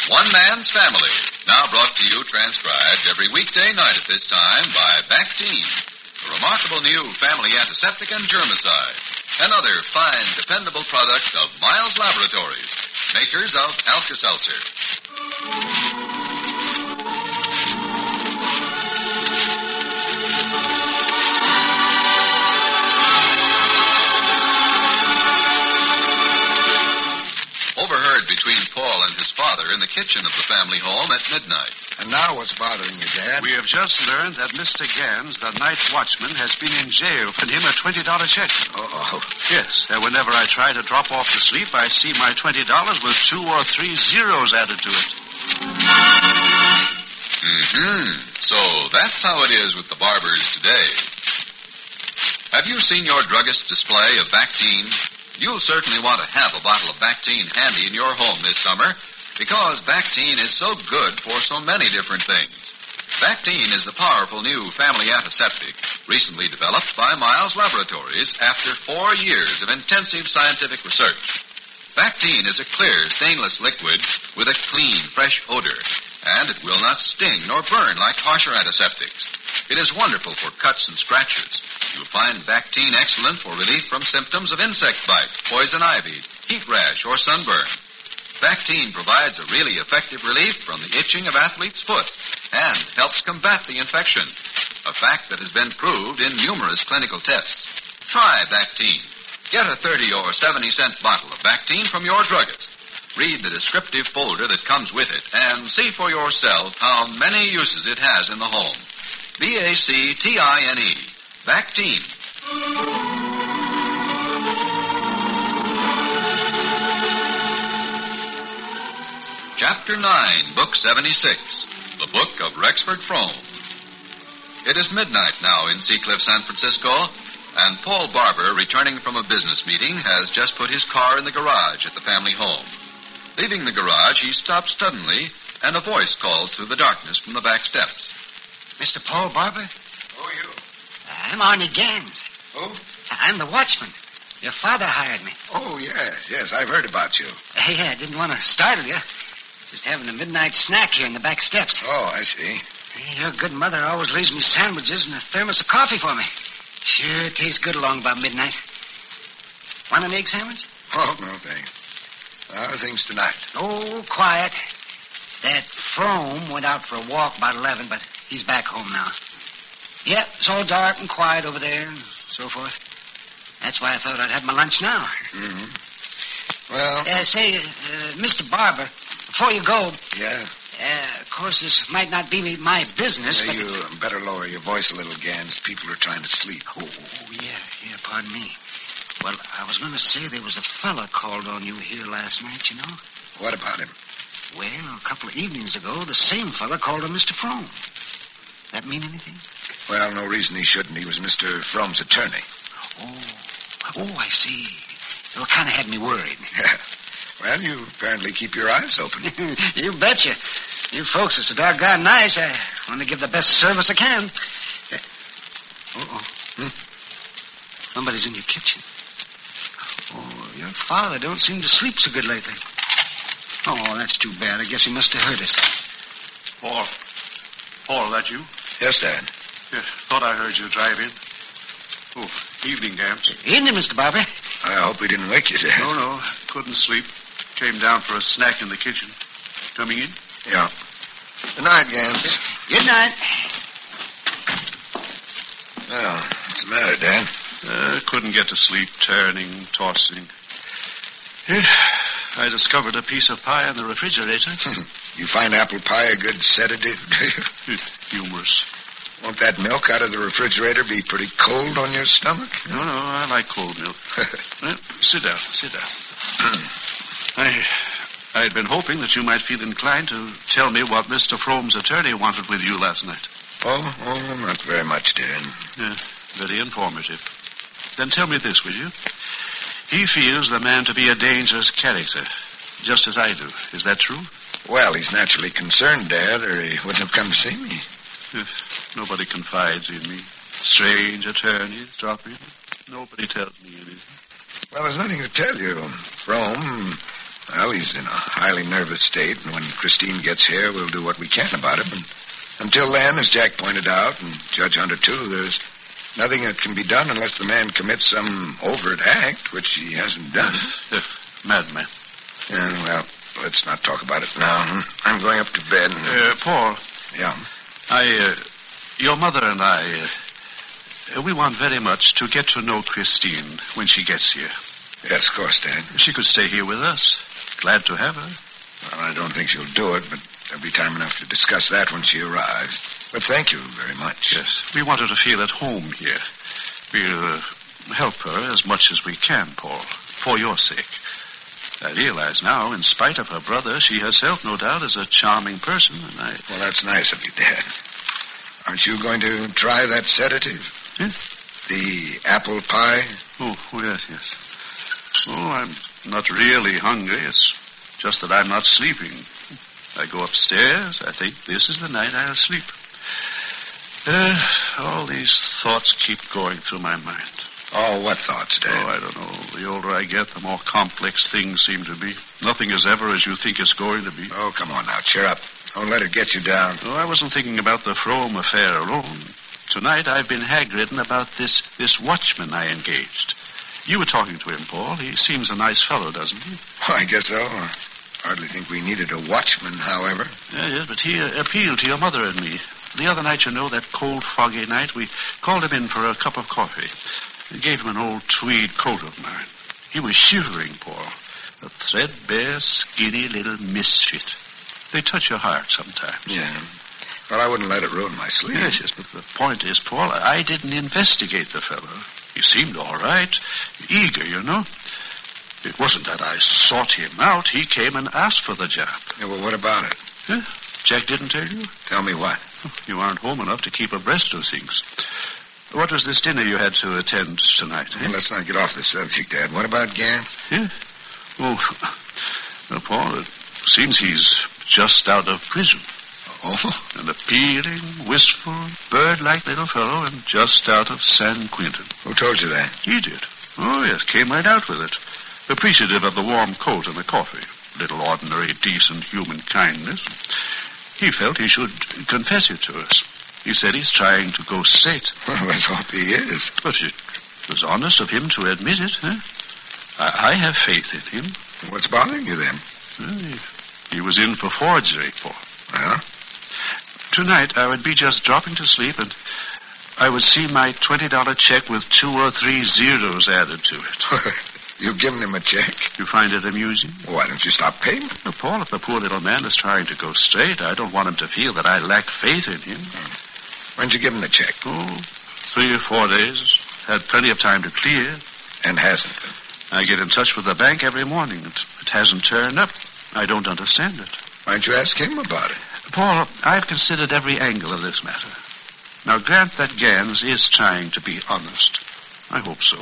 One Man's Family, now brought to you transcribed every weekday night at this time by Bactine, the remarkable new family antiseptic and germicide. Another fine, dependable product of Miles Laboratories, makers of Alka-Seltzer. Overheard between Paul and his father in the kitchen of the family home at midnight. And now what's bothering you, Dad? We have just learned that Mr. Gans, the night watchman, has been in jail for him a $20 check. Oh. Yes, and whenever I try to drop off to sleep, I see my $20 with 2 or 3 zeros added to it. So that's how it is with the barbers today. Have you seen your druggist's display of Bactine? You'll certainly want to have a bottle of Bactine handy in your home this summer, because Bactine is so good for so many different things. Bactine is the powerful new family antiseptic, recently developed by Miles Laboratories after 4 years of intensive scientific research. Bactine is a clear, stainless liquid with a clean, fresh odor, and it will not sting nor burn like harsher antiseptics. It is wonderful for cuts and scratches. You'll find Bactine excellent for relief from symptoms of insect bite, poison ivy, heat rash, or sunburn. Bactine provides a really effective relief from the itching of athlete's foot and helps combat the infection, a fact that has been proved in numerous clinical tests. Try Bactine. Get a 30 or 70-cent bottle of Bactine from your druggist. Read the descriptive folder that comes with it and see for yourself how many uses it has in the home. Bactine. Bactine. Chapter 9, Book 76, The Book of Rexford Frome. It is midnight now in Seacliff, San Francisco, and Paul Barber, returning from a business meeting, has just put his car in the garage at the family home. Leaving the garage, he stops suddenly, and a voice calls through the darkness from the back steps. Mr. Paul Barber? Who are you? I'm Arnie Gans. Who? I'm the watchman. Your father hired me. Oh, yes, I've heard about you. Yeah, I didn't want to startle you. Just having a midnight snack here in the back steps. Oh, I see. Hey, your good mother always leaves me sandwiches and a thermos of coffee for me. Sure tastes good along about midnight. Want an egg sandwich? Oh, no, thanks. How are things tonight? Oh, quiet. That Frome went out for a walk about 11, but he's back home now. Yeah, it's all dark and quiet over there and so forth. That's why I thought I'd have my lunch now. Mm-hmm. Well... Mr. Barber, before you go... Yeah? Of course, this might not be my business, but... You better lower your voice a little, Gans. People are trying to sleep. Oh, yeah, pardon me. Well, I was going to say there was a fella called on you here last night, you know. What about him? Well, a couple of evenings ago, the same fella called on Mr. Frome. That mean anything? Well, no reason he shouldn't. He was Mr. Frome's attorney. Oh, I see. Well, kind of had me worried. Yeah. Well, you apparently keep your eyes open. You betcha. You folks are so doggone nice. I want to give the best service I can. Somebody's in your kitchen. Oh, your father don't seem to sleep so good lately. Oh, that's too bad. I guess he must have heard us. Paul, that you? Yes, Dad. Yes, thought I heard you drive in. Oh, evening, Gams. Evening, Mr. Barber. I hope we didn't wake you, Dad. No, couldn't sleep. Came down for a snack in the kitchen. Coming in? Yeah. Good night, Gans. Good night. Well, what's the matter, Dad? Couldn't get to sleep, turning, tossing. I discovered a piece of pie in the refrigerator. You find apple pie a good sedative, do you? Humorous. Won't that milk out of the refrigerator be pretty cold on your stomach? No, I like cold milk. Well, sit down. I'd been hoping that you might feel inclined to tell me what Mr. Frome's attorney wanted with you last night. Oh, not very much, Dad. Yeah, very informative. Then tell me this, will you? He feels the man to be a dangerous character, just as I do. Is that true? Well, he's naturally concerned, Dad, or he wouldn't have come to see me. Nobody confides in me. Strange attorneys drop in. Nobody tells me anything. Well, there's nothing to tell you. Frome Well, he's in a highly nervous state, and when Christine gets here, we'll do what we can about him. And until then, as Jack pointed out, and Judge Hunter, too, there's nothing that can be done unless the man commits some overt act, which he hasn't done. Madman. Yeah, well, let's not talk about it now. I'm going up to bed. Paul. Yeah? Your mother and I, we want very much to get to know Christine when she gets here. Yes, of course, Dad. She could stay here with us. Glad to have her. Well, I don't think she'll do it, but there'll be time enough to discuss that when she arrives. But thank you very much. Yes, we want her to feel at home here. We'll help her as much as we can, Paul, for your sake. I realize now, in spite of her brother, she herself, no doubt, is a charming person, and I... Well, that's nice of you, Dad. Aren't you going to try that sedative? The apple pie? Oh, yes. Oh, I'm not really hungry. It's just that I'm not sleeping. I go upstairs. I think this is the night I'll sleep. All these thoughts keep going through my mind. Oh, what thoughts, Dad? Oh, I don't know. The older I get, the more complex things seem to be. Nothing is ever as you think it's going to be. Oh, come on now. Cheer up. Don't let it get you down. Oh, I wasn't thinking about the Frome affair alone. Tonight I've been hag-ridden about this watchman I engaged. You were talking to him, Paul. He seems a nice fellow, doesn't he? Oh, I guess so. I hardly think we needed a watchman, however. Yes, but he appealed to your mother and me. The other night, you know, that cold, foggy night, we called him in for a cup of coffee. We gave him an old tweed coat of mine. He was shivering, Paul. A threadbare, skinny little misfit. They touch your heart sometimes. Yeah. Well, I wouldn't let it ruin my sleep. Yes, but the point is, Paul, I didn't investigate the fellow. He seemed all right. Eager, you know. It wasn't that I sought him out. He came and asked for the job. Yeah, well, what about it? Huh? Jack didn't tell you? Tell me what? You aren't home enough to keep abreast of things. What was this dinner you had to attend tonight? Well, let's not get off the subject, Dad. What about Gant? Yeah? Oh, well, Paul, it seems he's just out of prison. Oh? An appealing, wistful, bird-like little fellow and just out of San Quentin. Who told you that? He did. Oh, yes, came right out with it. Appreciative of the warm coat and the coffee. Little ordinary, decent human kindness. He felt he should confess it to us. He said he's trying to go straight. Well, let's hope he is. But it was honest of him to admit it, huh? I have faith in him. What's bothering you, then? Well, he was in for forgery, Paul. Well? Tonight, I would be just dropping to sleep, and I would see my $20 check with 2 or 3 zeros added to it. You've given him a check? You find it amusing? Why don't you stop paying? Well, Paul, if the poor little man is trying to go straight, I don't want him to feel that I lack faith in him. When'd you give him the check? Oh, 3 or 4 days. Had plenty of time to clear. And hasn't been? I get in touch with the bank every morning. It hasn't turned up. I don't understand it. Why don't you ask him about it? Paul, I've considered every angle of this matter. Now, grant that Gans is trying to be honest. I hope so.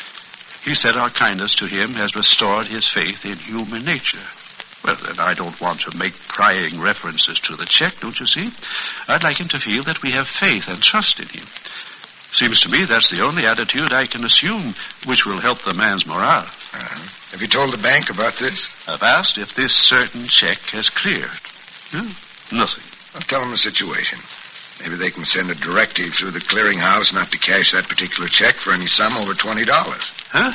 He said our kindness to him has restored his faith in human nature. Well, then, I don't want to make prying references to the check, don't you see? I'd like him to feel that we have faith and trust in him. Seems to me that's the only attitude I can assume which will help the man's morale. Have you told the bank about this? I've asked if this certain check has cleared. Nothing. I'll tell them the situation. Maybe they can send a directive through the clearinghouse not to cash that particular check for any sum over $20. Huh?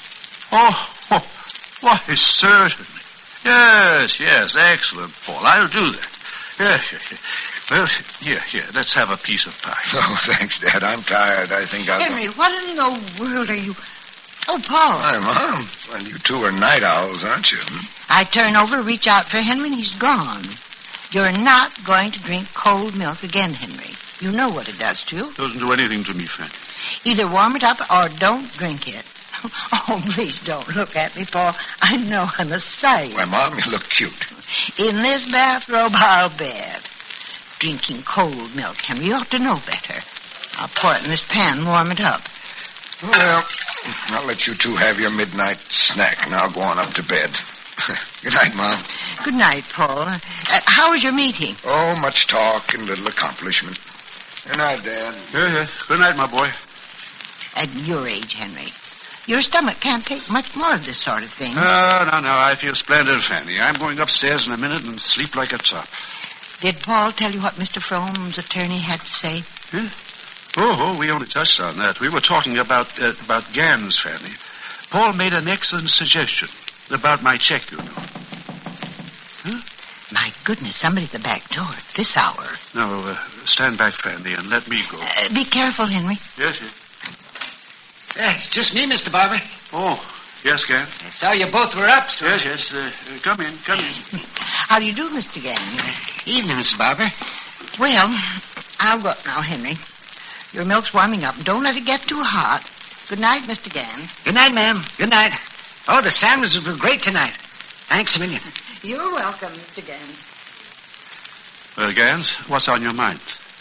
Oh, why, certainly. Yes, excellent, Paul. I'll do that. Yeah. Well, here, let's have a piece of pie. Oh, thanks, Dad. I'm tired. I think I'll... Henry, what in the world are you... Oh, Paul. Hi, Mom. Well, you two are night owls, aren't you? I turn over, reach out for Henry, and he's gone. You're not going to drink cold milk again, Henry. You know what it does to you. Doesn't do anything to me, Fanny. Either warm it up or don't drink it. Oh, please don't look at me, Paul. I know I'm a sight. Why, Mom, you look cute. In this bathrobe, I'll bet. Drinking cold milk, Henry. You ought to know better. I'll pour it in this pan and warm it up. Well, I'll let you two have your midnight snack, and I'll go on up to bed. Good night, Mom. Good night, Paul. How was your meeting? Oh, much talk and little accomplishment. Good night, Dad. Yeah. Good night, my boy. At your age, Henry, Your stomach can't take much more of this sort of thing. No. I feel splendid, Fanny. I'm going upstairs in a minute and sleep like a top. Did Paul tell you what Mr. Frome's attorney had to say? Huh? Oh, we only touched on that. We were talking about Gans, Fanny. Paul made an excellent suggestion about my check, you know. Huh? My goodness, somebody at the back door at this hour. No, stand back, Fanny, and let me go. Be careful, Henry. Yes. It's just me, Mr. Barber. Oh, yes, Gans. I saw you both were up, so... Yes. Come in. How do you do, Mr. Gann? Evening, Mr. Barber. Well, I'll go up now, Henry. Your milk's warming up. Don't let it get too hot. Good night, Mr. Gann. Good night, ma'am. Good night. Oh, the sandwiches were great tonight. Thanks a million. You're welcome, Mr. Gann. Well, Gans, what's on your mind?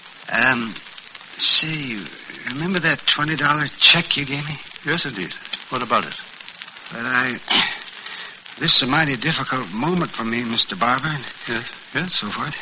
Say, remember that $20 check you gave me? Yes, indeed. What about it? Well, this is a mighty difficult moment for me, Mr. Barber. Yes. So forth.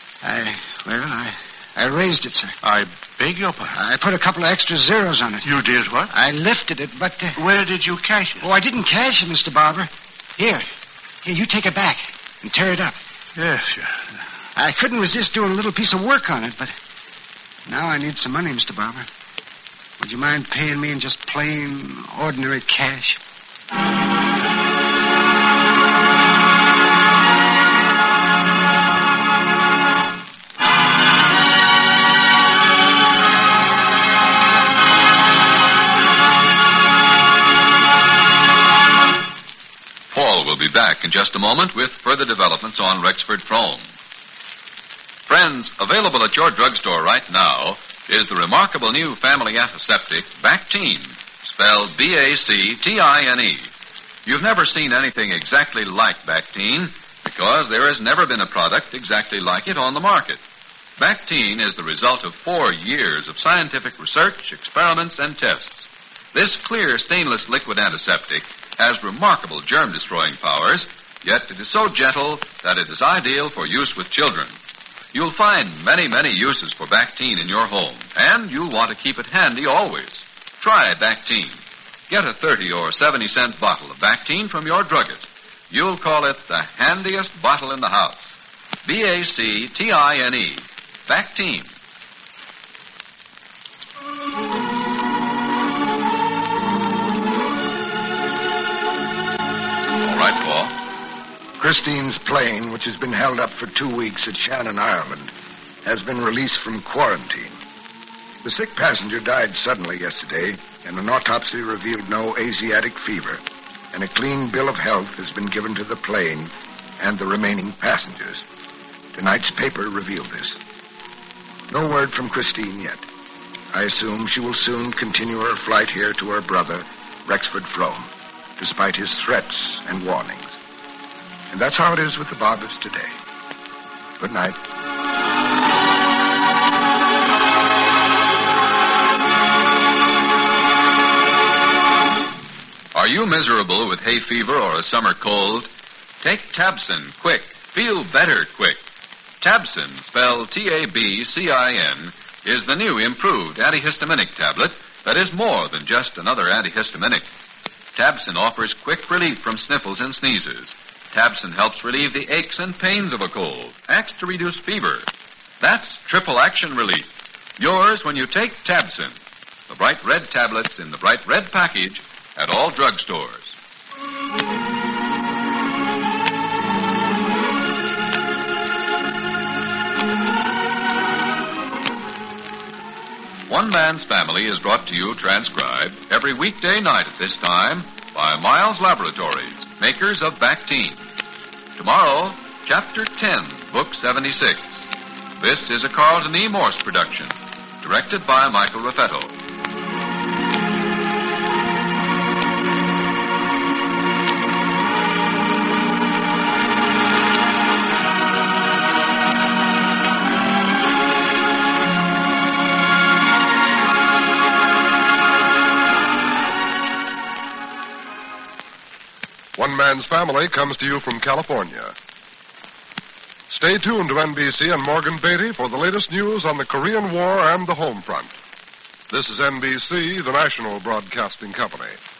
I raised it, sir. I beg your pardon. I put a couple of extra zeros on it. You did what? I lifted it, but... Where did you cash it? Oh, I didn't cash it, Mr. Barber. Here, you take it back and tear it up. Yes, sure. I couldn't resist doing a little piece of work on it, but now I need some money, Mr. Barber. Would you mind paying me in just plain, ordinary cash? Paul will be back in just a moment with further developments on Rexford Frome. Friends, available at your drugstore right now is the remarkable new family antiseptic, Bactine, spelled Bactine. You've never seen anything exactly like Bactine because there has never been a product exactly like it on the market. Bactine is the result of 4 years of scientific research, experiments, and tests. This clear stainless liquid antiseptic has remarkable germ-destroying powers, yet it is so gentle that it is ideal for use with children. You'll find many, many uses for Bactine in your home, and you'll want to keep it handy always. Try Bactine. Get a 30 or 70-cent bottle of Bactine from your druggist. You'll call it the handiest bottle in the house. Bactine. Bactine. All right, Paul. Christine's plane, which has been held up for 2 weeks at Shannon, Ireland, has been released from quarantine. The sick passenger died suddenly yesterday, and an autopsy revealed no Asiatic fever, and a clean bill of health has been given to the plane and the remaining passengers. Tonight's paper revealed this. No word from Christine yet. I assume she will soon continue her flight here to her brother, Rexford Frome, despite his threats and warnings. And that's how it is with the Barbers today. Good night. Are you miserable with hay fever or a summer cold? Take Tabsin quick. Feel better quick. Tabsin, spelled Tabcin, is the new improved antihistaminic tablet that is more than just another antihistaminic. Tabsin offers quick relief from sniffles and sneezes. Tabsin helps relieve the aches and pains of a cold, acts to reduce fever. That's triple action relief. Yours when you take Tabsin. The bright red tablets in the bright red package at all drugstores. One Man's Family is brought to you transcribed every weekday night at this time by Miles Laboratories, makers of Bactine. Tomorrow, Chapter 10, Book 76. This is a Carlton E. Morse production, directed by Michael Raffetto. One Man's Family comes to you from California. Stay tuned to NBC and Morgan Beatty for the latest news on the Korean War and the home front. This is NBC, the national broadcasting company.